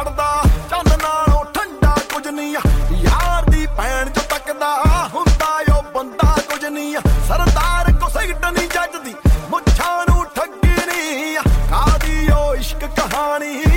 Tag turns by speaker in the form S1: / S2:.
S1: ਚੜਦਾ ਚੰਨ ਨਾਲੋਂ ਠੰਡਾ ਕੁਝ ਨਹੀਂ ਯਾਰ ਦੀ ਭੈਣ ਜੋ ਤੱਕਦਾ ਹੁੰਦਾ ਓ ਬੰਦਾ ਕੁਝ ਨਹੀਂ ਸਰਦਾਰ ਕੋ ਸਿਗਟ ਨਹੀਂ ਜੱਜਦੀ ਮੁੱਛਾਂ ਨੂੰ ਠੱਗੀ ਨਹੀਂ ਕਾਦੀ ਓ ਇਸ਼ਕ ਕਹਾਣੀ